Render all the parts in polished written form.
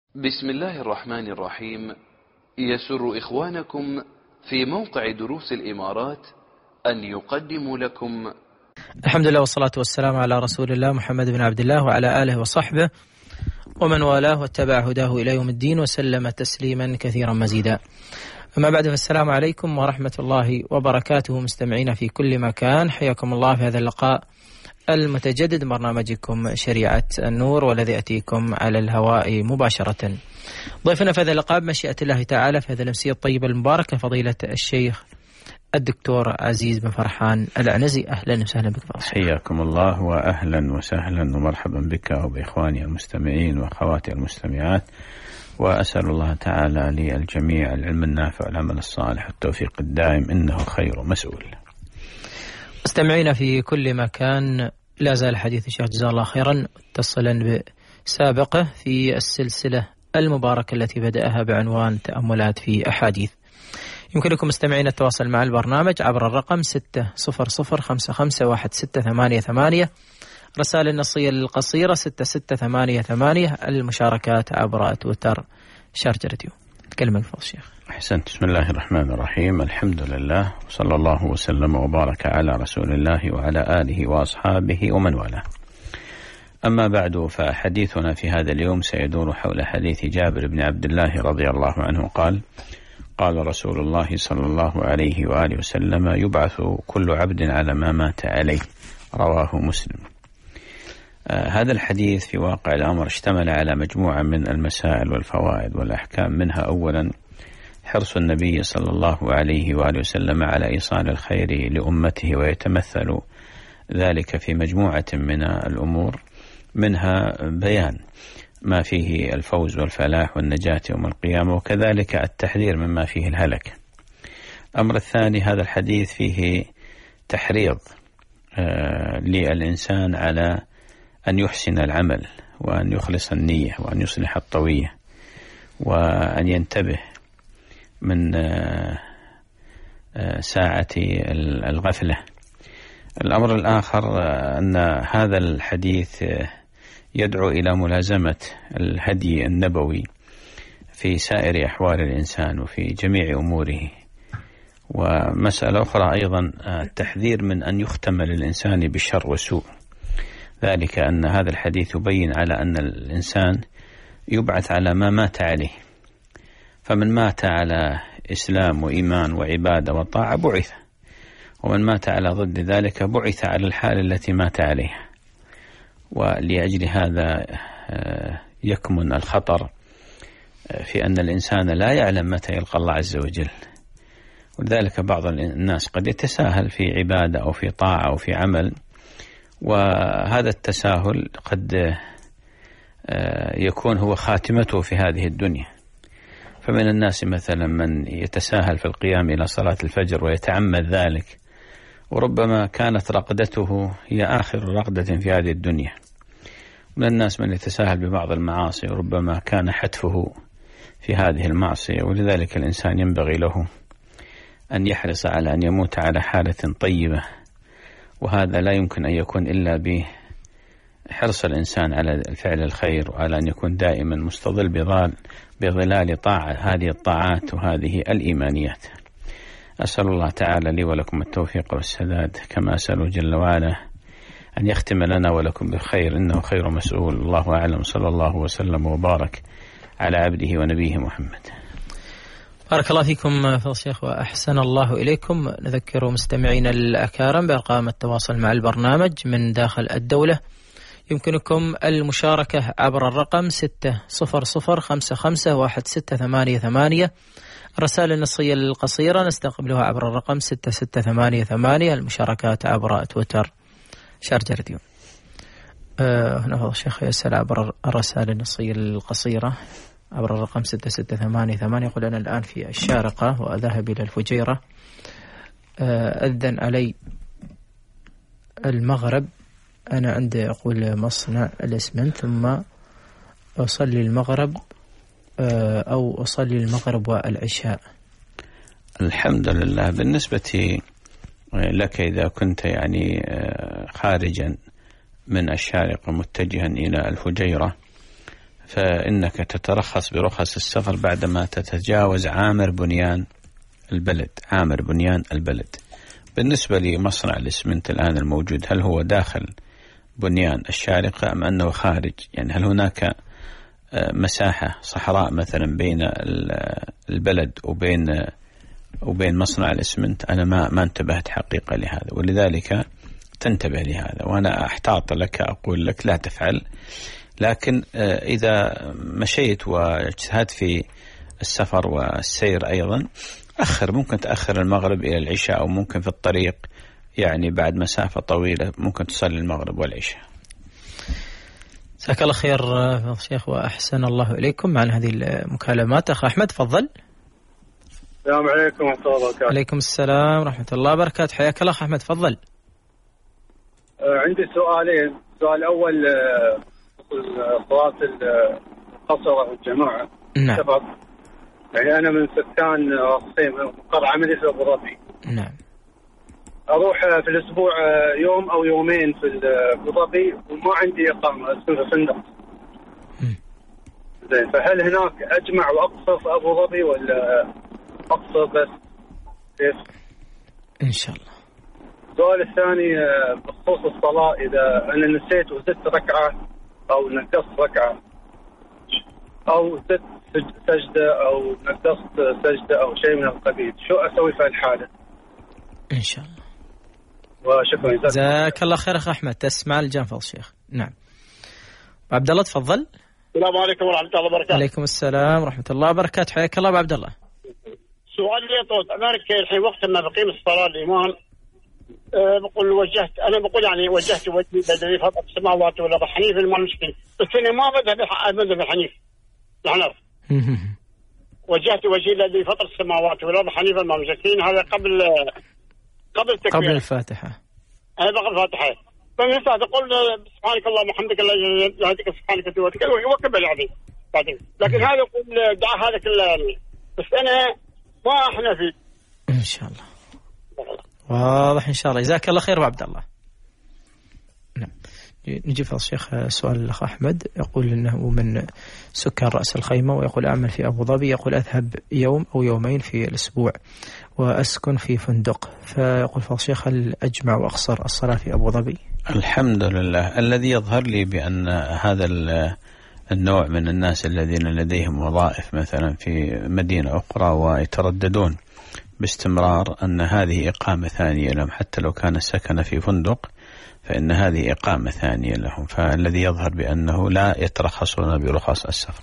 بسم الله الرحمن الرحيم. يسر إخوانكم في موقع دروس الإمارات أن يقدموا لكم الحمد لله والصلاة والسلام على رسول الله محمد بن عبد الله وعلى آله وصحبه ومن والاه واتبع هداه إلى يوم الدين وسلم تسليما كثيرا مزيدا. أما بعد، فالسلام عليكم ورحمة الله وبركاته مستمعين في كل مكان، حياكم الله في هذا اللقاء المتجدد برنامجكم شريعة النور، والذي أتيكم على الهواء مباشرة. ضيفنا في هذا اللقاء بمشيئة الله تعالى في هذا الأمسية الطيبة المباركة فضيلة الشيخ الدكتور عزيز بن فرحان العنزي. أهلا وسهلا بك فضيلة. حياكم الله وأهلا وسهلا ومرحبا بك وبإخواني المستمعين وأخواتي المستمعات، وأسأل الله تعالى للجميع العلم النافع والعمل الصالح والتوفيق الدائم، إنه خير مسؤول. مستمعين في كل مكان، لا زال حديث الشيخ جزاه الله خيرا متصلا بسابقه في السلسلة المباركة التي بدأها بعنوان تأملات في أحاديث. يمكنكم مستمعين التواصل مع البرنامج عبر الرقم 6005516888، رسائل النصية القصيرة 6688، المشاركات عبر تويتر #راديو. كلمة فضل الشيخ. أحسنت. بسم الله الرحمن الرحيم، الحمد لله وصلى الله وسلم وبارك على رسول الله وعلى آله وأصحابه ومن والاه. أما بعد، فحديثنا في هذا اليوم سيدور حول حديث جابر بن عبد الله رضي الله عنه قال: قال رسول الله صلى الله عليه وآله وسلم: يبعث كل عبد على ما مات عليه، رواه مسلم. هذا الحديث في واقع الأمر اشتمل على مجموعة من المسائل والفوائد والأحكام، منها أولا حرص النبي صلى الله عليه وآله وسلم على إيصال الخير لأمته، ويتمثل ذلك في مجموعة من الأمور، منها بيان ما فيه الفوز والفلاح والنجاة يوم القيامة، وكذلك التحذير مما فيه الهلك. الأمر الثاني، هذا الحديث فيه تحريض للإنسان على أن يحسن العمل، وأن يخلص النية، وأن يصلح الطوية، وأن ينتبه من ساعة الغفلة. الأمر الآخر أن هذا الحديث يدعو إلى ملازمة الهدي النبوي في سائر أحوال الإنسان وفي جميع أموره. ومسألة أخرى أيضا التحذير من أن يختم للإنسان بالشر والسوء، ذلك أن هذا الحديث يبين على أن الإنسان يبعث على ما مات عليه، فمن مات على إسلام وإيمان وعبادة وطاعة بعث، ومن مات على ضد ذلك بعث على الحال التي مات عليها. ولأجل هذا يكمن الخطر في أن الإنسان لا يعلم متى يلقى الله عز وجل، ولذلك بعض الناس قد يتساهل في عبادة أو في طاعة أو في عمل، وهذا التساهل قد يكون هو خاتمته في هذه الدنيا. فمن الناس مثلا من يتساهل في القيام إلى صلاة الفجر ويتعمد ذلك، وربما كانت رقدته هي آخر رقدة في هذه الدنيا. من الناس من يتساهل ببعض المعاصي، وربما كان حتفه في هذه المعصية. ولذلك الإنسان ينبغي له أن يحرص على أن يموت على حالة طيبة، وهذا لا يمكن أن يكون إلا بحرص الإنسان على فعل الخير، وعلى أن يكون دائما مستظل بظلال طاعة هذه الطاعات وهذه الإيمانيات. أسأل الله تعالى لي ولكم التوفيق والسداد، كما أسأل جل وعلا أن يختم لنا ولكم بخير، إنه خير مسؤول. الله أعلم. صلى الله وسلم وبارك على عبده ونبيه محمد. بارك الله فيكم فضل الشيخ وأحسن الله إليكم. نذكر مستمعينا الأكارم بأرقام التواصل مع البرنامج من داخل الدولة. يمكنكم المشاركة عبر الرقم 6005516888، الرسائل النصية القصيرة نستقبلها عبر الرقم 6688، المشاركات عبر تويتر #راديو. هنا فضل الشيخ يسأل عبر الرسائل النصية القصيرة عبر الرقم 6688، يقول: أنا الآن في الشارقة وأذهب إلى الفجيرة، أذن علي المغرب، أنا عندي أقول مصنع الإسمنت، ثم أصلي المغرب أو أصلي المغرب والعشاء. الحمد لله. بالنسبة لك إذا كنت يعني خارجا من الشارقة متجها إلى الفجيرة، فإنك تترخص برخص السفر بعدما تتجاوز عامر بنيان البلد. بالنسبة لمصنع الإسمنت الآن الموجود، هل هو داخل بنيان الشارقة أم أنه خارج؟ يعني هل هناك مساحة صحراء مثلا بين البلد وبين مصنع الإسمنت؟ أنا ما انتبهت حقيقة لهذا، ولذلك تنتبه لهذا. وأنا أحتاط لك أقول لك لا تفعل، لكن إذا مشيت واجتهدت في السفر والسير أيضا ممكن تأخر المغرب إلى العشاء، أو ممكن في الطريق يعني بعد مسافة طويلة ممكن تصلي المغرب والعشاء. جزاك الله خير شيخ وأحسن الله إليكم. معنا هذه المكالمات. أخ أحمد تفضل. السلام عليكم ورحمة الله وبركاته. عليكم السلام ورحمة الله وبركاته. حياك الله أخ أحمد تفضل. عندي سؤالين. السؤال الأول صلاة القصر والجماعة. نعم. يعني أنا من سكان الصيم، مقر عملي في أبو ظبي. نعم. أروح في الأسبوع يوم أو يومين في أبو ظبي وما عندي إقامة، أسكن في فندق. زين، فهل هناك أجمع وأقصر في أبو ظبي ولا أقصر بس؟ كيف؟ إن شاء الله. السؤال الثاني بخصوص الصلاة، إذا أنا نسيت وزدت ركعة أو نقصت ركعة أو زدت سجدة أو نقصت سجدة أو شيء من القبيل، شو أسوي في الحالة؟ إن شاء الله. وشكرا جزاك الله خير أخ أحمد. تسمع الجنفل شيخ. نعم. عبد الله تفضل. السلام عليكم ورحمة الله وبركاته. عليكم السلام ورحمة الله وبركاته. حياك الله أبو عبد الله. سؤال لي طول أمريكا الحين وقت ما بقيم الصلاة الإمام بقول وجهت وجهي الذي فطر السماوات والأرض حنيف المسلمين، بس أنا ما مذهب الحنيف الحنف. وجهت وجهي الذي فطر السماوات والأرض حنيف المسلمين. هذا قبل التكبير، قبل الفاتحة. هذا قبل الفاتحة. فمن تقول سبحانك اللهم وبحمدك لا إله إلا أنت سبحانك وتوكل وكبر يعني بعدين. لكن هذا يقول دعاء هذا كله يعني، بس أنا ما أحنا فيه. إن شاء الله. واضح إن شاء الله. جزاك الله خير أبو عبد الله. نعم. نجيب الشيخ سؤال الأخ أحمد، يقول إنه من سكان رأس الخيمة ويقول أعمل في أبو ظبي، يقول أذهب يوم أو يومين في الأسبوع وأسكن في فندق، فيقول فالشيخ هل أجمع وأقصر الصلاة في أبو ظبي؟ الحمد لله. الذي يظهر لي بأن هذا النوع من الناس الذين لديهم وظائف مثلا في مدينة أخرى ويترددون باستمرار أن هذه إقامة ثانية لهم، حتى لو كان سكن في فندق فإن هذه إقامة ثانية لهم. فالذي يظهر بأنه لا يترخصون برخص السفر.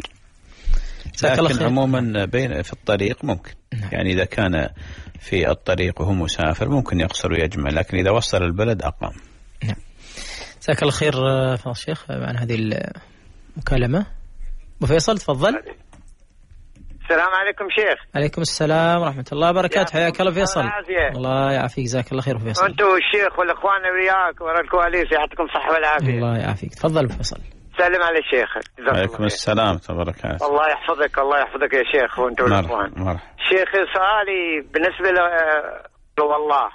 لكن عموما بين في الطريق ممكن، يعني إذا كان في الطريق وهو مسافر ممكن يقصر ويجمع، لكن إذا وصل البلد أقام. نعم. جزاك الله خير فضل الشيخ عن هذه المكالمة. أبو فيصل تفضل. السلام عليكم شيخ. عليكم السلام ورحمة الله وبركاته. حياك الله فيصل. الله يعافيك. جزاك الله خير أبو فيصل. أنتوا الشيخ والأخوان وياك ورا الكواليس، يعطيكم الصحة والعافية. الله يعافيك. تفضل أبو فيصل. سلم على الشيخ. عليكم السلام وبركاته. الله يحفظك الله يحفظك يا شيخ وأنتوا والأخوان. شيخ سؤالي بالنسبة والله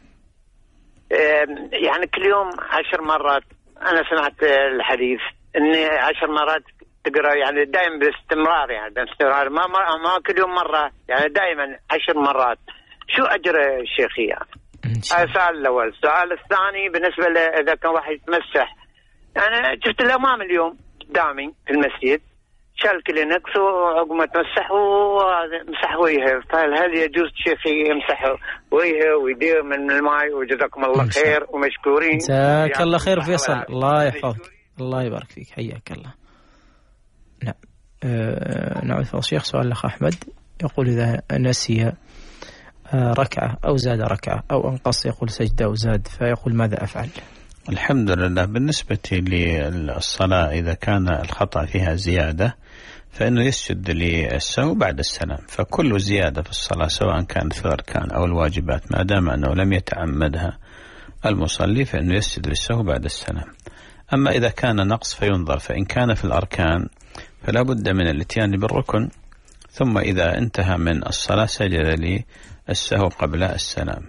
يعني كل يوم 10 مرات أنا سمعت الحديث إني 10 مرات تقرأ، يعني دائما باستمرار، يعني باستمرار ما كل يوم مرة، يعني دائما 10 مرات. شو أجر الشيخية؟ هذا السؤال الأول. السؤال الثاني بالنسبة إذا كان واحد يتمسح، أنا شفت الأمام اليوم قدامي في المسجد شال كلينكس وعقب ما تمسح ومسح وجهه، فهل يجوز شيخي يمسح وجهه ويدير من الماء؟ وجزاكم الله خير ومشكورين. جزاك الله خير فيصل. الله يحفظك. الله يبارك فيك. حياك الله. نعم. نعود فضل الشيخ. سؤال الأخ أحمد يقول إذا نسي ركعة أو زاد ركعة أو أنقص، يقول سجدة أو زاد، فيقول ماذا أفعل؟ الحمد لله. بالنسبة للصلاة إذا كان الخطأ فيها زيادة فإنه يسجد للسهو بعد السلام، فكل زيادة في الصلاة سواء كانت في الأركان أو الواجبات ما دام أنه لم يتعمدها المصلي فإنه يسجد للسهو بعد السلام. أما إذا كان نقص فينظر، فإن كان في الأركان فلا بد من الاتيان بالركن، ثم إذا انتهى من الصلاة سجد للسهو قبل السلام.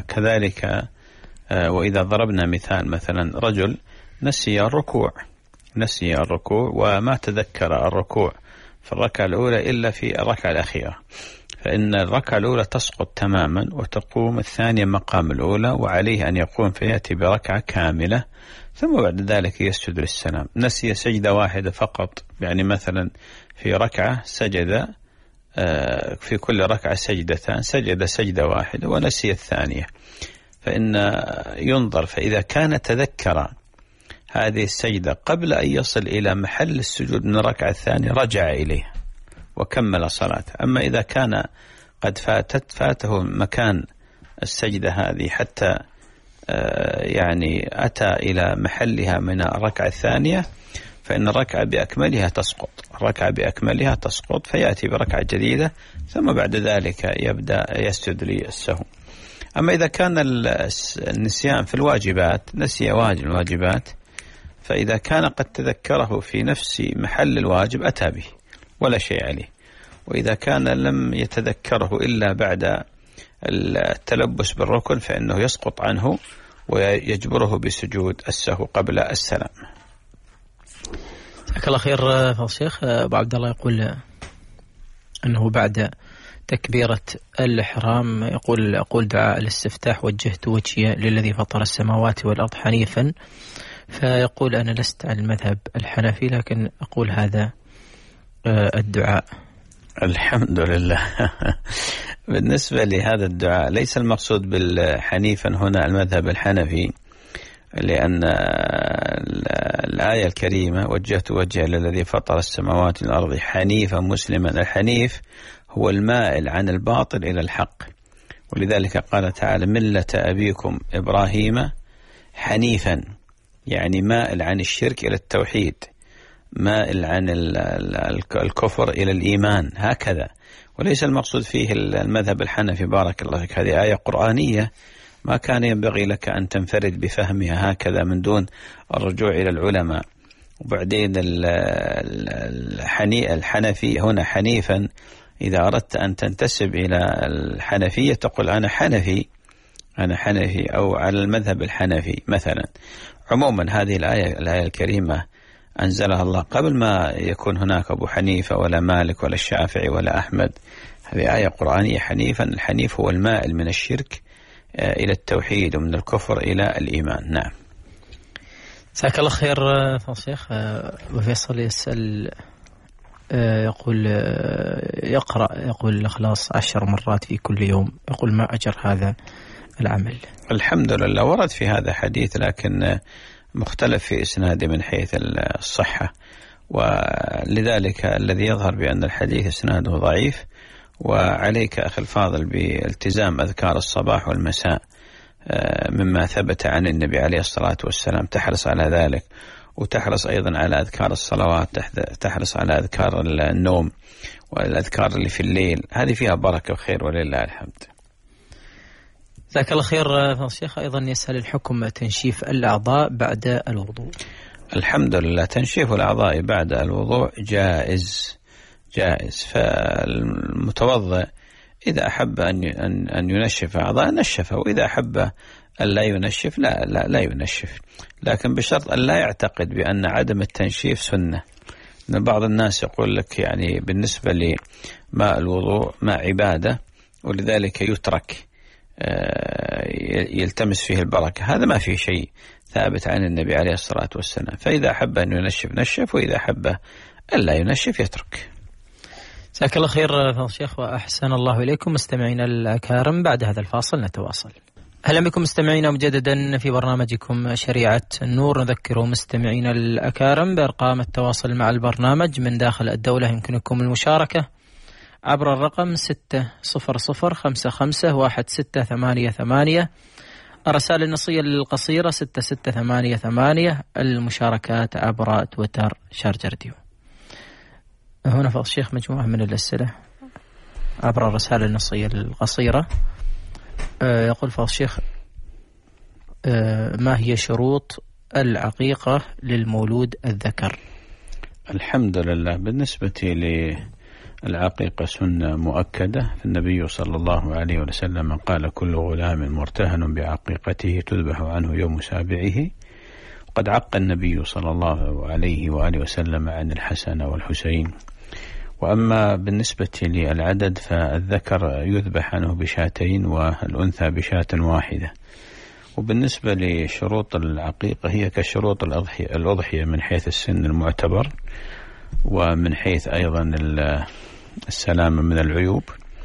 وكذلك وإذا ضربنا مثال مثلا رجل نسي الركوع نسي الركوع وما تذكر الركوع في الركعة الأولى إلا في الركعة الأخيرة، فإن الركعة الأولى تسقط تماما وتقوم الثانية مقام الأولى، وعليه أن يقوم فيأتي بركعة كاملة ثم بعد ذلك يسجد للسلام. نسي سجدة واحدة فقط، يعني مثلا في ركعة سجد في كل ركعة سجدتان، سجد سجدة واحدة ونسي الثانية، فإن ينظر، فإذا كان تذكر هذه السجدة قبل أن يصل إلى محل السجود من الركعة الثانية رجع إليه وكمل صلاته. أما إذا كان قد فاته مكان السجدة هذه حتى يعني أتى إلى محلها من الركعة الثانية، فإن الركعة بأكملها تسقط، فيأتي بركعة جديدة ثم بعد ذلك يبدأ يسجد للسهو. أما إذا كان النسيان في الواجبات، نسي واجب الواجبات، فإذا كان قد تذكره في نفس محل الواجب أتى به ولا شيء عليه، وإذا كان لم يتذكره إلا بعد التلبس بالركن فإنه يسقط عنه ويجبره بسجود السهو قبل السلام. جزاك الله خير فضل الشيخ. أبو عبد الله يقول أنه بعد تكبيرة الإحرام أقول دعاء الاستفتاح: وجهت وجهي للذي فطر السماوات والأرض حنيفا. فيقول أنا لست على المذهب الحنفي لكن أقول هذا الدعاء. الحمد لله. بالنسبة لهذا الدعاء ليس المقصود بالحنيفا هنا المذهب الحنفي، لأن الآية الكريمة وجهت وجهي للذي فطر السماوات والأرض حنيفا مسلما، الحنيف هو المائل عن الباطل إلى الحق، ولذلك قال تعالى: ملة أبيكم إبراهيم حنيفا، يعني مائل عن الشرك إلى التوحيد، مائل عن الكفر إلى الإيمان، هكذا. وليس المقصود فيه المذهب الحنفي. بارك الله فيك، هذه آية قرآنية ما كان ينبغي لك أن تنفرد بفهمها هكذا من دون الرجوع إلى العلماء. وبعدين الحنفي هنا حنيفا، إذا أردت أن تنتسب إلى الحنفية تقول أنا حنفي أو على المذهب الحنفي مثلا. عموما هذه الآية الكريمة أنزلها الله قبل ما يكون هناك أبو حنيفة ولا مالك ولا الشافعي ولا أحمد. هذه آية قرآنية حنيفا، الحنيف هو المائل من الشرك إلى التوحيد ومن الكفر إلى الإيمان. نعم. جزاك الله خير فضل الشيخ. وفيصل يسأل يقول يقول الإخلاص 10 مرات في كل يوم، يقول ما أجر هذا العمل؟ الحمد لله، ورد في هذا حديث لكن مختلف في إسناده من حيث الصحة، ولذلك الذي يظهر بأن الحديث إسناده ضعيف. وعليك أخي الفاضل بالتزام أذكار الصباح والمساء مما ثبت عن النبي عليه الصلاة والسلام، تحرص على ذلك، وتحرص أيضا على أذكار الصلوات، تحرص على أذكار النوم والأذكار اللي في الليل، هذه فيها بركة وخير ولله الحمد. جزاك الله خير فضل الشيخ. أيضا يسأل الحكم تنشيف الأعضاء بعد الوضوء. الحمد لله، تنشيف الأعضاء بعد الوضوء جائز. فالمتوضئ إذا أحب أن ينشف أعضاء نشفه، وإذا أحب أن لا ينشف لا ينشف، لكن بشرط أن لا يعتقد بأن عدم التنشيف سنة. إن بعض الناس يقول لك يعني بالنسبة لماء الوضوء ماء عبادة ولذلك يترك يلتمس فيه البركة، هذا ما فيه شيء ثابت عن النبي عليه الصلاة والسلام. فإذا أحب أن ينشف نشف، وإذا أحب أن لا ينشف يترك. جزاك الله خير فضل الشيخ وأحسن الله إليكم. مستمعينا الأكارم، بعد هذا الفاصل نتواصل. أهلا بكم مستمعينا مجددا في برنامجكم شريعة النور. نذكر مستمعينا الأكارم بأرقام التواصل مع البرنامج من داخل الدولة. يمكنكم المشاركة عبر الرقم 600551688، الرسائل النصية القصيرة 6688، المشاركات عبر تويتر #راديو. هنا فضل الشيخ مجموعة من الأسئلة عبر الرسائل النصية القصيرة. يقول فضل الشيخ: ما هي شروط العقيقة للمولود الذكر؟ الحمد لله، بالنسبة للعقيقة سنة مؤكدة. النبي صلى الله عليه وسلم قال: كل غلام مرتهن بعقيقته تذبح عنه يوم سابعه، وقد عق النبي صلى الله عليه وآله وسلم عن الحسن والحسين. وأما بالنسبة للعدد فالذكر يذبح عنه بشاتين والأنثى بشاة واحدة. وبالنسبة لشروط العقيقة هي كشروط الأضحية من حيث السن المعتبر، ومن حيث أيضا السلامة من العيوب.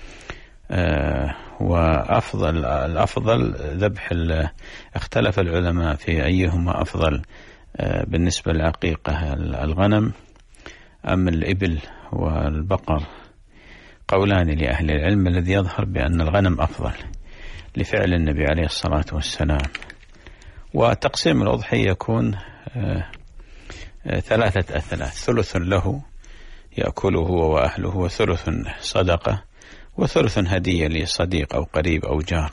الأفضل ذبح اختلف العلماء في أيهما أفضل بالنسبة للعقيقة، الغنم أم الإبل والبقر. قولان لأهل العلم، الذي يظهر بأن الغنم أفضل لفعل النبي عليه الصلاة والسلام. وتقسيم الأضحية يكون 3 أثلاث: ثلث له يأكله هو وأهله، وثلث صدقة، وثلث هدية لصديق أو قريب أو جار.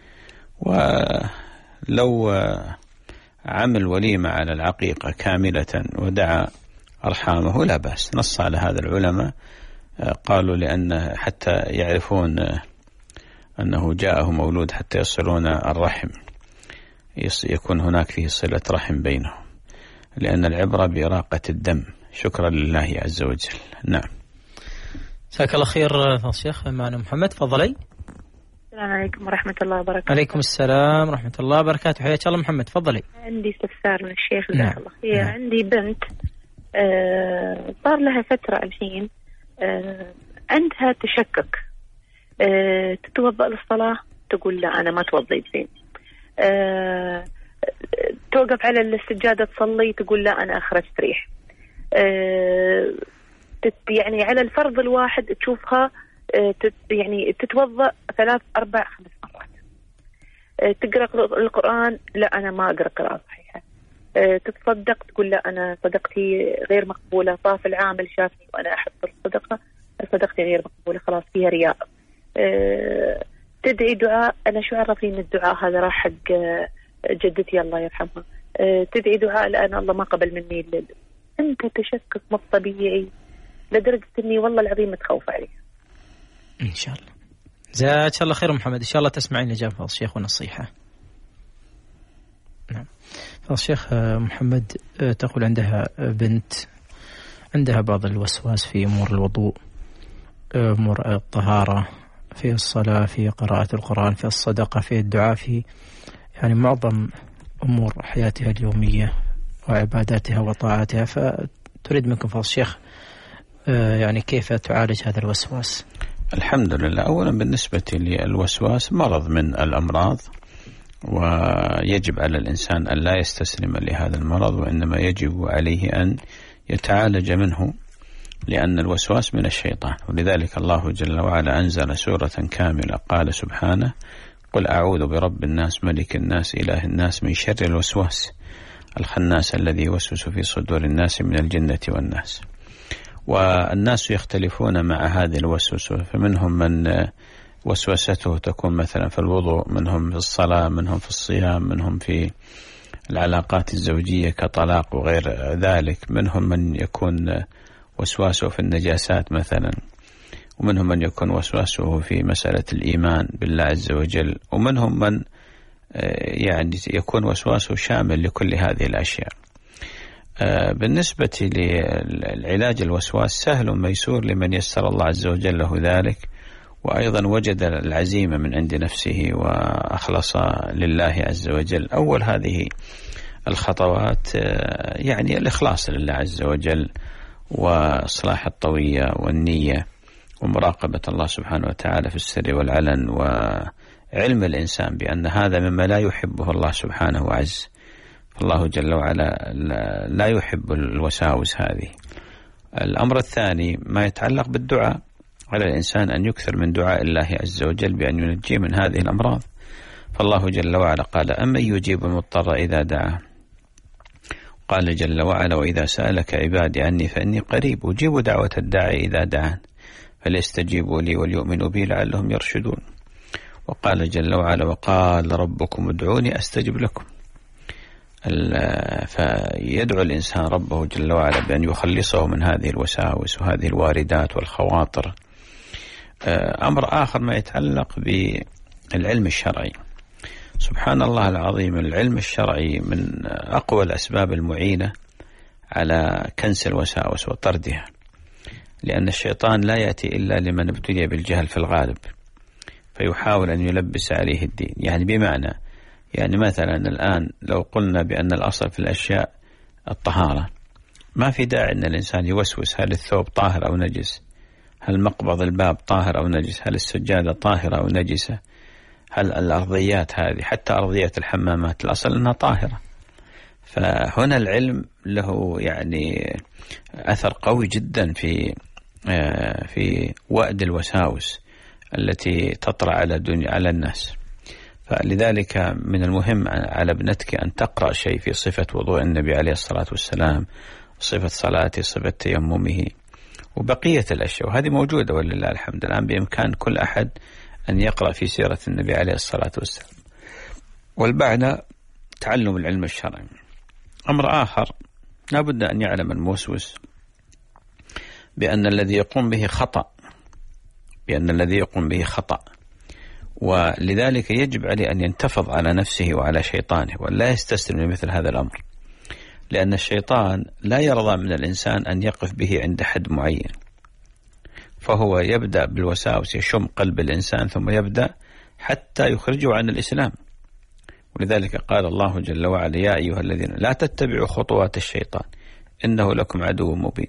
ولو عمل وليمة على العقيقة كاملة ودعا أرحامه لا بأس. نص على هذا العلماء، قالوا لأن حتى يعرفون أنه جاءه مولود حتى يصلون الرحم، يكون هناك فيه صلة رحم بينهم، لأن العبرة بإراقة الدم شكرا لله عز وجل. نعم. جزاك الله خير الشيخ. معنا محمد، تفضلي. السلام عليكم ورحمة الله وبركاته. عليكم السلام ورحمة الله وبركاته، حياك الله محمد، تفضلي. عندي استفسار من الشيخ جزاك الله خير. نعم. عندي بنت صار لها فترة الحين عندها تشكك، تتوضأ للصلاة تقول لا أنا ما توضيت زين، توقف على السجادة تصلي تقول لا أنا أخرجت ريح، يعني على الفرض الواحد تشوفها يعني تتوضأ 3 4 5 مرات، تقرأ القرآن لا أنا ما أقرأ قراءة صحيحة، تتصدق تقول لا أنا صدقتي غير مقبولة، طاف العامل شافني وأنا أحط الصدقة صدقتي غير مقبولة خلاص فيها رياء، تدعي دعاء أنا شو عرفني إن الدعاء هذا راح حق جدتي الله يرحمها، تدعي دعاء لأن الله ما قبل مني أنت تشكك مو طبيعي لدرجة إني والله العظيم متخوفة عليها. إن شاء الله. جزاك الله خير محمد، إن شاء الله تسمعين إجابة الشيخ ونصيحة. نعم. الشيخ محمد تقول عندها بنت عندها بعض الوسواس في أمور الوضوء، أمور الطهارة، في الصلاة، في قراءة القرآن، في الصدقة، في الدعاء، في يعني معظم أمور حياتها اليومية وعباداتها وطاعاتها. فتريد منكم فضل الشيخ يعني كيف تعالج هذا الوسواس؟ الحمد لله. أولا بالنسبة للوسواس مرض من الأمراض، ويجب على الإنسان أن لا يستسلم لهذا المرض، وإنما يجب عليه أن يتعالج منه، لأن الوسواس من الشيطان. ولذلك الله جل وعلا أنزل سورة كاملة قال سبحانه: قل أعوذ برب الناس ملك الناس إله الناس من شر الوسواس الخناس الذي يوسوس في صدور الناس من الجنة والناس. والناس يختلفون مع هذه الوسوسة، فمنهم من وسوسته تكون مثلا في الوضوء، منهم في الصلاة، منهم في الصيام، منهم في العلاقات الزوجية كطلاق وغير ذلك، منهم من يكون وسواسه في النجاسات مثلا، ومنهم من يكون وسواسه في مسألة الإيمان بالله عز وجل، ومنهم من يعني يكون وسواسه شامل لكل هذه الأشياء. بالنسبة للعلاج الوسواس سهل ميسور لمن يسر الله عز وجل له ذلك، وأيضا وجد العزيمة من عند نفسه وأخلص لله عز وجل. أول هذه الخطوات يعني الإخلاص لله عز وجل، وإصلاح الطوية والنية، ومراقبة الله سبحانه وتعالى في السر والعلن، وعلم الإنسان بأن هذا مما لا يحبه الله سبحانه وعز. الله جل وعلا لا يحب الوساوس هذه. الأمر الثاني ما يتعلق بالدعاء، على الإنسان أن يكثر من دعاء الله عز وجل بأن ينجيه من هذه الأمراض. فالله جل وعلا قال: أمن يجيب المضطر إذا دعاه. قال جل وعلا: وإذا سألك عبادي عني فإني قريب أجيب دعوة الداعي إذا دعان فليستجيبوا لي وليؤمنوا بي لعلهم يرشدون. وقال جل وعلا: وقال ربكم ادعوني أستجب لكم. فيدعو الإنسان ربه جل وعلا بأن يخلصه من هذه الوساوس وهذه الواردات والخواطر. أمر آخر ما يتعلق بالعلم الشرعي. سبحان الله العظيم، العلم الشرعي من أقوى الأسباب المعينة على كنس الوساوس وطردها، لأن الشيطان لا يأتي إلا لمن ابتلي بالجهل في الغالب، فيحاول أن يلبس عليه الدين. يعني بمعنى، يعني مثلا الآن لو قلنا بأن الأصل في الأشياء الطهارة، ما في داعي أن الإنسان يوسوس هل الثوب طاهر أو نجس، هل مقبض الباب طاهر أو نجس، هل السجادة طاهرة أو نجسة، هل الأرضيات هذه، حتى أرضية الحمامات الأصل أنها طاهرة. فهنا العلم له يعني أثر قوي جدا في وأد الوساوس التي تطرأ على الناس. فلذلك من المهم على ابنتك أن تقرأ شيء في صفة وضوء النبي عليه الصلاة والسلام، صفة صلاته، صفة تيممه، وبقية الأشياء، وهذه موجودة ولله الحمد. الآن بإمكان كل أحد أن يقرأ في سيرة النبي عليه الصلاة والسلام. والبعد تعلم العلم الشرعي. أمر آخر، لا بد أن يعلم الموسوس بأن الذي يقوم به خطأ، ولذلك يجب عليه أن ينتفض على نفسه وعلى شيطانه، ولا يستسلم لمثل هذا الأمر، لأن الشيطان لا يرضى من الإنسان أن يقف به عند حد معين، فهو يبدأ بالوساوس، يشم قلب الإنسان ثم يبدأ حتى يخرجه عن الإسلام. ولذلك قال الله جل وعلا: يا أيها الذين لا تتبعوا خطوات الشيطان إنه لكم عدو مبين.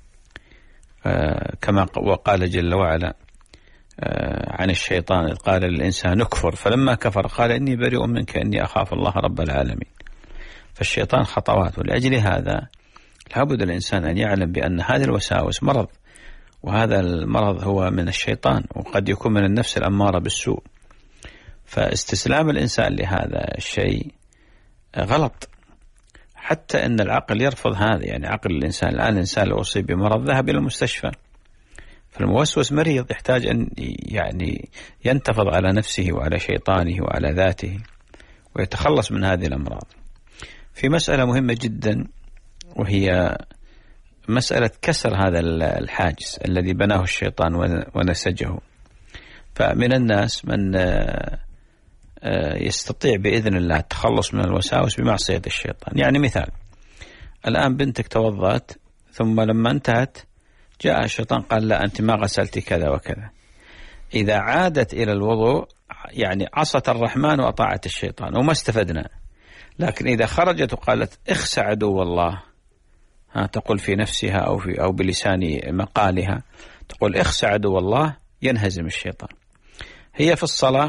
كما وقال جل وعلا عن الشيطان: إذ قال للإنسان اكفر فلما كفر قال إني بريء منك إني أخاف الله رب العالمين. فالشيطان خطوات، ولأجل هذا لابد الإنسان أن يعلم بأن هذه الوساوس مرض، وهذا المرض هو من الشيطان، وقد يكون من النفس الأمارة بالسوء. فاستسلام الإنسان لهذا الشيء غلط، حتى أن العقل يرفض هذا. يعني عقل الإنسان الآن، الإنسان لو أصيب بمرض ذهب إلى المستشفى، فالموسوس مريض يحتاج أن يعني ينتفض على نفسه وعلى شيطانه وعلى ذاته ويتخلص من هذه الأمراض. في مسألة مهمة جدا، وهي مسألة كسر هذا الحاجز الذي بناه الشيطان ونسجه. فمن الناس من يستطيع بإذن الله التخلص من الوساوس بمعصية الشيطان. يعني مثال، الآن بنتك توضأت، ثم لما انتهت جاء الشيطان قال: لا أنت ما غسلتي كذا وكذا. إذا عادت إلى الوضوء يعني عصت الرحمن وأطاعت الشيطان وما استفدنا. لكن إذا خرجت وقالت اخسى عدو الله، تقول في نفسها أو بلسان مقالها، تقول اخسى عدو الله، ينهزم الشيطان. هي في الصلاة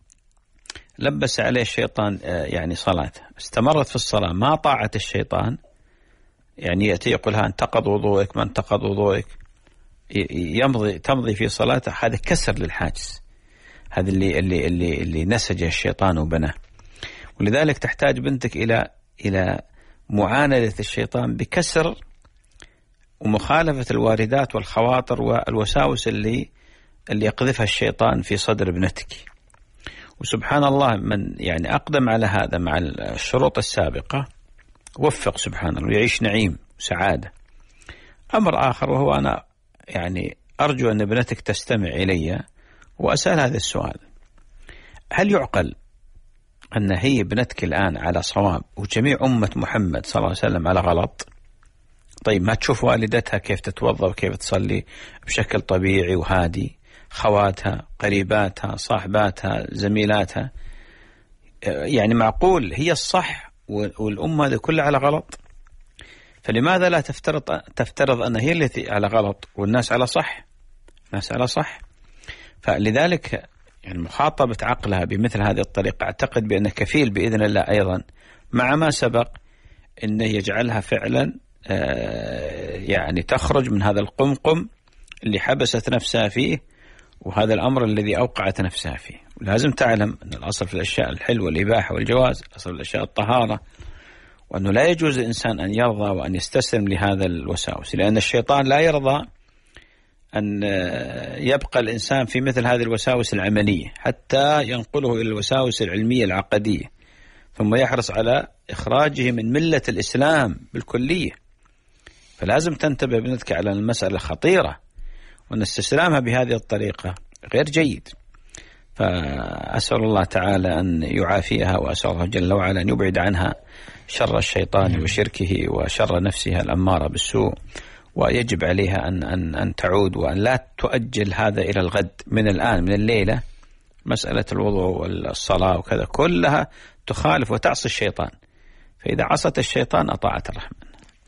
لبس عليه الشيطان يعني صلاته، استمرت في الصلاة ما طاعت الشيطان، يعني يأتي يقول: ها انتقض وضوءك، ما انتقض وضوءك، تمضي في صلاته. هذا كسر للحاجز، هذا اللي نسجه الشيطان وبناه. ولذلك تحتاج بنتك إلى معاندة الشيطان بكسر ومخالفة الواردات والخواطر والوساوس اللي يقذفها الشيطان في صدر ابنتك. وسبحان الله، من يعني أقدم على هذا مع الشروط السابقة وفق سبحان الله ويعيش نعيم وسعادة. أمر آخر، وهو أنا يعني أرجو أن ابنتك تستمع إلي وأسأل هذا السؤال: هل يعقل أن هي ابنتك الآن على صواب وجميع أمة محمد صلى الله عليه وسلم على غلط؟ طيب ما تشوف والدتها كيف تتوضأ وكيف تصلي بشكل طبيعي وهادي، خواتها، قريباتها، صاحباتها، زميلاتها، يعني معقول هي الصح والأمة هذه كلها على غلط؟ فلماذا لا تفترض أن هي التي على غلط والناس على صح؟ الناس على صح. فلذلك يعني مخاطبة عقلها بمثل هذه الطريقة أعتقد بأنه كفيل بإذن الله أيضا، مع ما سبق، أنه يجعلها فعلا يعني تخرج من هذا القمقم اللي حبست نفسها فيه، وهذا الأمر الذي أوقعت نفسها فيه. ولازم تعلم أن الأصل في الأشياء الحل والإباحة والجواز، الأصل في الأشياء الطهارة، وأنه لا يجوز الإنسان أن يرضى وأن يستسلم لهذا الوساوس، لأن الشيطان لا يرضى أن يبقى الإنسان في مثل هذه الوساوس العملية حتى ينقله إلى الوساوس العلمية العقدية، ثم يحرص على إخراجه من ملة الإسلام بالكلية. فلازم تنتبه بنتك على المسألة الخطيرة، وأن استسلامها بهذه الطريقة غير جيد. فأسأل الله تعالى أن يعافيها، وأسأل الله جل وعلا أن يبعد عنها شر الشيطان وشركه وشر نفسها الأمارة بالسوء، ويجب عليها أن تعود وأن لا تؤجل هذا إلى الغد، من الآن من الليلة. مسألة الوضوء والصلاة وكذا كلها تخالف وتعصي الشيطان، فإذا عصت الشيطان أطاعت الرحمن.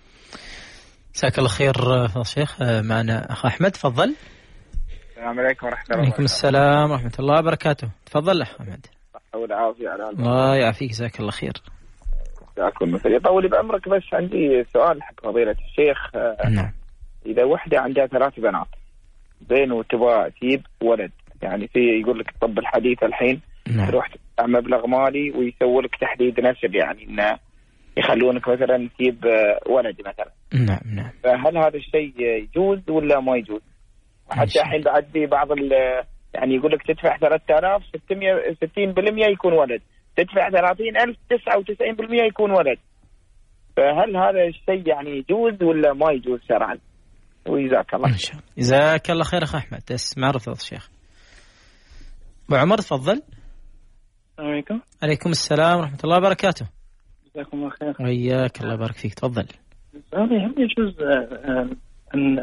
جزاك الله خير فضل الشيخ. معنا أخ أحمد، تفضل. السلام عليكم ورحمة الله. وعليكم السلام ورحمة الله وبركاته. تفضل أخ أحمد. والعافية على الله يعافيك، جزاك الله خير. جزاكم مثل يطول بعمرك. بس عندي سؤال حق فضيلة الشيخ. نعم. إذا وحدة عندها 3 بنات زين وتبغى تجيب ولد، يعني في يقول لك الطب الحديث الحين تروح تدفع مبلغ مالي ويسوي لك تحديد نسب، يعني إنه يخلونك مثلا تجيب ولد مثلا. نعم. فهل هذا الشيء يجوز ولا ما يجوز؟ وحتى الحين بعد في بعض يعني يقول لك تدفع 3000 60% يكون ولد، تدفع 30,000 99% يكون ولد. فهل هذا الشيء يعني يجوز ولا ما يجوز شرعا؟ وجزاك الله إن شاء الله. جزاك الله خير أخ أحمد. اسمع رفض الشيخ. أبو عمر تفضل. السلام عليكم. عليكم السلام ورحمة الله وبركاته. جزاكم الله خير. وياك، الله يبارك فيك. تفضل. هل يجوز أن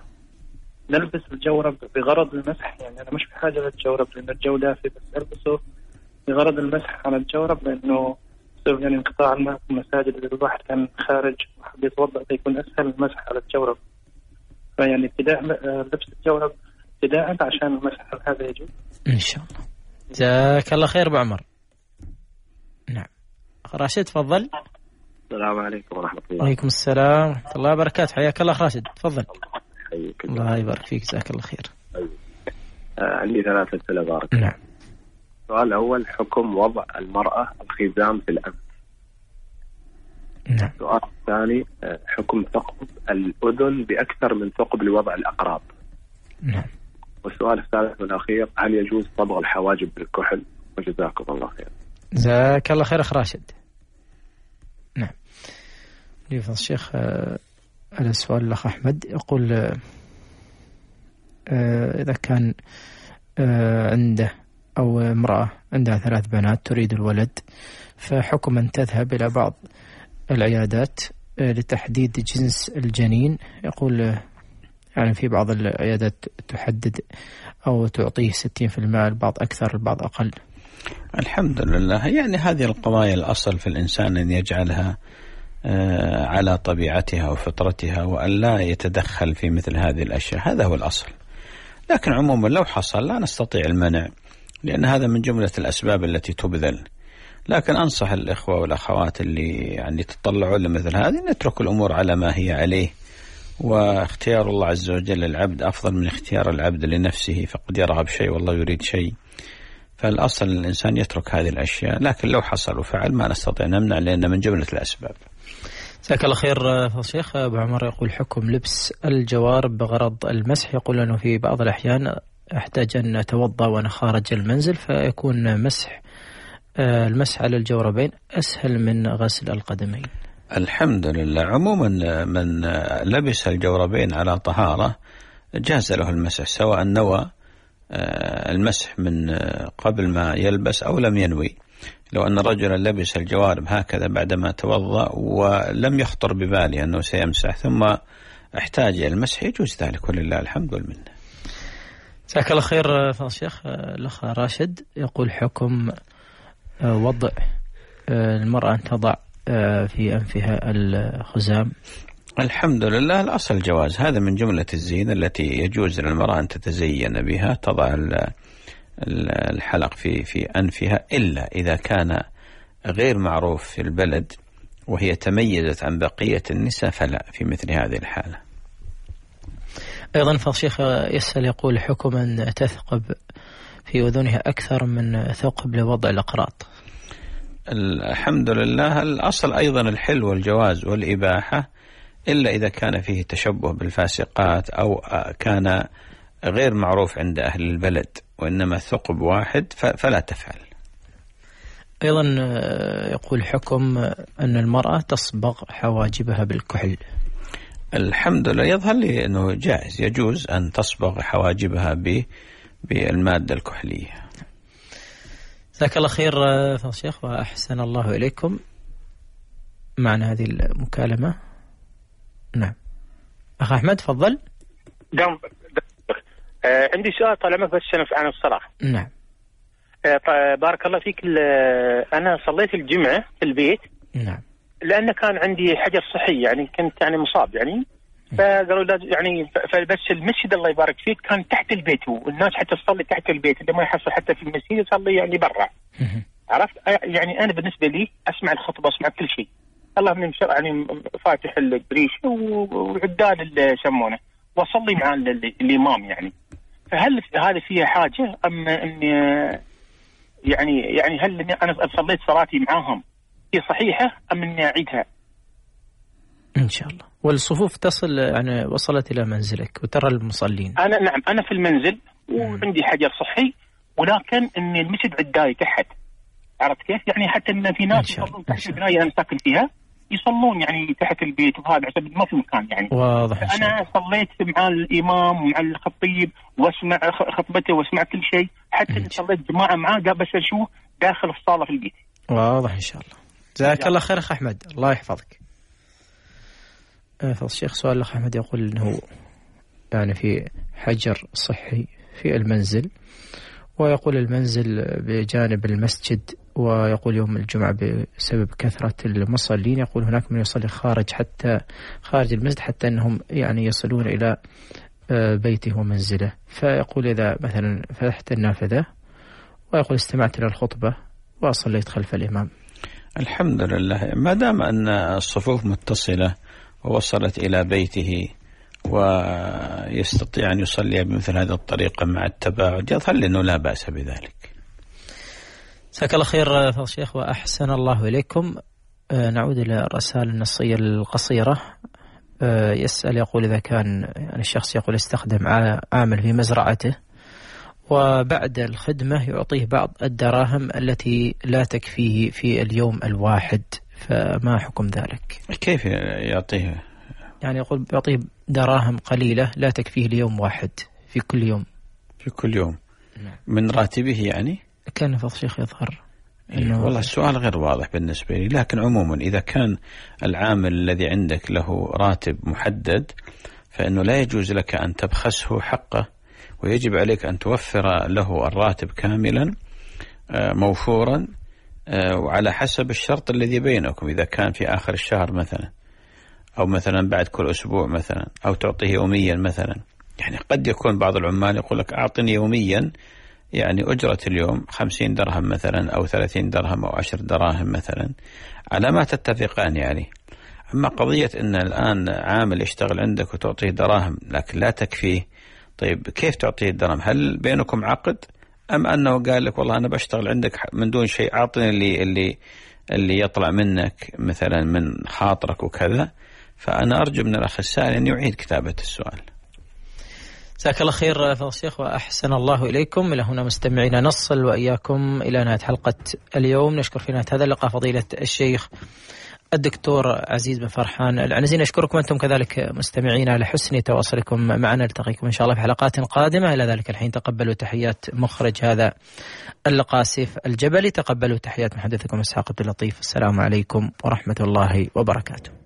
نلبس الجورب بغرض المسح؟ يعني أنا مش بحاجة للجورب لأن الجو دافي، بس ألبسه بغرض المسح على الجورب، لأنه بسبب يعني انقطاع الماء في المساجد، إذا الواحد كان خارج وحب يتوضأ فيكون أسهل المسح على الجورب. فيعني ابتداء لبس الجورب ابتداء عشان المسح، هذا يجوز إن شاء الله. جزاك الله خير أبو عمر. نعم. راشد تفضل. السلام عليكم ورحمة الله. وعليكم السلام ورحمة الله وبركاته. حياك الله راشد، تفضل. الله يبارك فيك، جزاك الله خير. عندي 3 أسئلة بارك. نعم. السؤال الأول: حكم وضع المرأة الخزام في الأنف. نعم. السؤال الثاني: حكم ثقب الأذن بأكثر من ثقب لوضع الأقراط. نعم. والسؤال الثالث والأخير: هل يجوز صبغ الحواجب بالكحل؟ وجزاكم الله خير. جزاك الله خير أخ راشد. نعم. يفضل الشيخ على السؤال الأخ أحمد، يقول إذا كان عنده أو امرأة عندها 3 بنات تريد الولد، فحكم أن تذهب إلى بعض العيادات لتحديد جنس الجنين. يقول يعني في بعض العيادات تحدد أو تعطيه 60%، البعض أكثر البعض أقل. الحمد لله. يعني هذه القضايا الأصل في الإنسان أن يجعلها على طبيعتها وفطرتها، وأن لا يتدخل في مثل هذه الأشياء، هذا هو الأصل. لكن عموما لو حصل لا نستطيع المنع، لأن هذا من جملة الأسباب التي تبذل. لكن أنصح الإخوة والأخوات اللي يعني تطلعون لمثل هذه نترك الأمور على ما هي عليه، واختيار الله عز وجل للعبد أفضل من اختيار العبد لنفسه، فقد يرغب شيء والله يريد شيء. فالأصل الإنسان يترك هذه الأشياء، لكن لو حصل وفعل ما نستطيع نمنع، لأن من جملة الأسباب. جزاك الله خير فضل الشيخ. أبو عمر يقول حكم لبس الجوارب بغرض المسح. يقول أنه في بعض الأحيان أحتاج أن أتوضأ وأنا خارج المنزل، فيكون المسح على الجوربين أسهل من غسل القدمين. الحمد لله. عموما من لبس الجوربين على طهارة جاز له المسح، سواء نوى المسح من قبل ما يلبس أو لم ينوي. لو أن رجلا لبس الجوارب هكذا بعدما توضأ ولم يخطر بباله أنه سيمسح ثم احتاج إلى المسح يجوز ذلك، ولله الحمد والمنة. جزاك الله خير فضل الشيخ. الأخ راشد يقول حكم وضع المرأة أن تضع في أنفها الخزام. الحمد لله. الأصل الجواز، هذا من جملة الزينة التي يجوز للمرأة أن تتزين بها، تضع الحلق في أنفها، إلا إذا كان غير معروف في البلد وهي تميزت عن بقية النساء فلا، في مثل هذه الحالة. أيضا فضل الشيخ يسأل يقول حكم أن تثقب في أذنها أكثر من ثقب لوضع الأقراط. الحمد لله. الأصل أيضا الحل والجواز والإباحة، إلا إذا كان فيه تشبه بالفاسقات أو كان غير معروف عند أهل البلد، وإنما ثقب واحد فلا تفعل. أيضا يقول حكم أن المرأة تصبغ حواجبها بالكحل. الحمد لله. يظهر لي أنه جائز، يجوز أن تصبغ حواجبها بالمادة الكحلية. جزاك الله خير فضل الشيخ وأحسن الله إليكم. معنا هذه المكالمة. نعم أخ أحمد تفضل. عندي سؤال طال عمرك بس عن الصلاة. نعم. بارك الله فيك. أنا صليت الجمعة في البيت. نعم. لأن كان عندي حجر صحي يعني كنت يعني مصاب يعني فقالوا لازم يعني فبس المسجد الله يبارك فيك كان تحت البيت والناس حتى تصلي تحت البيت اللي ما يحصل حتى في المسجد يصلي يعني برا. عرفت يعني أنا بالنسبة لي أسمع الخطبة أسمع كل شيء. الله من يعني فاتح البريش وعدال اللي يسمونه وأصلي مع الإمام يعني. فهل هذا فيها حاجة أم إني يعني هل أنا صليت صلاتي معاهم هي صحيحة أم إني أعيدها؟ إن شاء الله. والصفوف تصل يعني وصلت إلى منزلك وترى المصلين. نعم أنا في المنزل وعندي حجر صحي ولكن إن المسجد عداي تحت. عرفت كيف؟ يعني حتى إن في ناس يصلون تحت البناية أنا ساكن فيها يصلون يعني تحت البيت وهذا عشان ما في مكان يعني. واضح. أنا صليت مع الإمام ومع الخطيب واسمع خطبته واسمع كل شيء حتى صليت جماعة معاه بس أشوف داخل الصالة في البيت. واضح إن شاء الله. جزاك الله خير أخ أحمد الله يحفظك. فالشيخ سؤال الأخ أحمد يقول أنه يعني في حجر صحي في المنزل ويقول المنزل بجانب المسجد ويقول يوم الجمعة بسبب كثرة المصلين يقول هناك من يصلي خارج المسجد حتى أنهم يعني يصلون إلى بيته ومنزله. فيقول إذا مثلا فتحت النافذة ويقول استمعت إلى الخطبة وصليت خلف الإمام. الحمد لله ما دام أن الصفوف متصلة ووصلت إلى بيته ويستطيع أن يصلي بمثل هذه الطريقة مع التباعد يظل أنه لا بأس بذلك. جزاك الله خير فضل الشيخ وأحسن الله إليكم. نعود إلى الرسائل النصية القصيرة. يسأل يقول إذا كان يعني الشخص يقول استخدم عامل في مزرعته وبعد الخدمة يعطيه بعض الدراهم التي لا تكفيه في اليوم الواحد فما حكم ذلك؟ كيف يعطيه؟ يعني يقول يعطيه دراهم قليلة لا تكفيه ليوم واحد في كل يوم. في كل يوم. نعم. من راتبه يعني؟ كان فضل الشيخ يظهر والله السؤال غير واضح بالنسبة لي لكن عموما إذا كان العامل الذي عندك له راتب محدد فإنه لا يجوز لك أن تبخسه حقه ويجب عليك أن توفر له الراتب كاملا موفورا وعلى حسب الشرط الذي بينكم إذا كان في آخر الشهر مثلا أو مثلا بعد كل أسبوع مثلا أو تعطيه يوميا مثلا. يعني قد يكون بعض العمال يقول لك أعطني يوميا يعني أجرة اليوم 50 درهم مثلا أو 30 درهم أو 10 دراهم مثلا على ما تتفقان يعني. أما قضية أن الآن عامل يشتغل عندك وتعطيه دراهم لكن لا تكفيه طيب كيف تعطيه الدرهم؟ هل بينكم عقد أم أنه قال لك والله أنا بشتغل عندك من دون شيء أعطني اللي يطلع منك مثلا من خاطرك وكذا؟ فأنا أرجو من الأخ السائل أن يعيد كتابة السؤال. جزاك الله خير فضل الشيخ وأحسن الله إليكم. إلى هنا مستمعينا نصل وإياكم إلى نهاية حلقة اليوم. نشكر في نهاية هذا اللقاء فضيلة الشيخ الدكتور عزيز بن فرحان العنزي. نشكركم أنتم كذلك مستمعينا على حسن تواصلكم معنا. نلتقيكم إن شاء الله في حلقات قادمة. إلى ذلك الحين تقبلوا تحيات مخرج هذا اللقاء سيف الجبلي. تقبلوا تحيات محدثكم إسحاق عبد اللطيف. السلام عليكم ورحمة الله وبركاته.